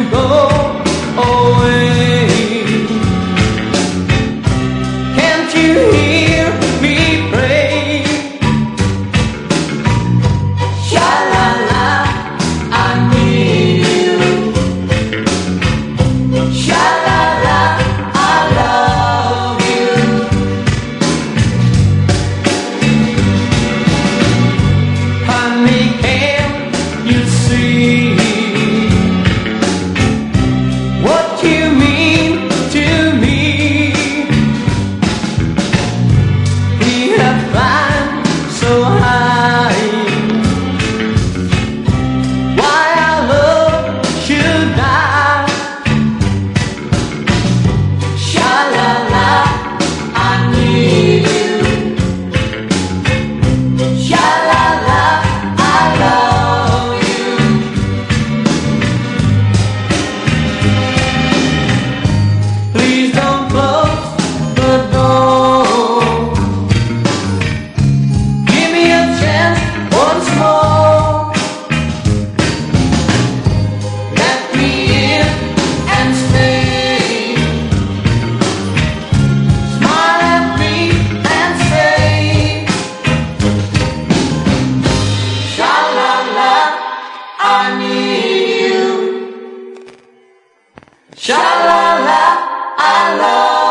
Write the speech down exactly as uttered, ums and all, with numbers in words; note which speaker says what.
Speaker 1: go away. Can't you hear me pray? Sha-la-la, I need you. Sha-la-la, I love you. Honey, can't you see what you mean to me? We have climbed so high. Why our love should die? Sha-la-la, I need you. Sha-la-la, I love you. Please don't close the door. Give me a chance once more. Let me in and stay. Smile at me and say, sha-la-la, I need you. Sha-la-la, I love you.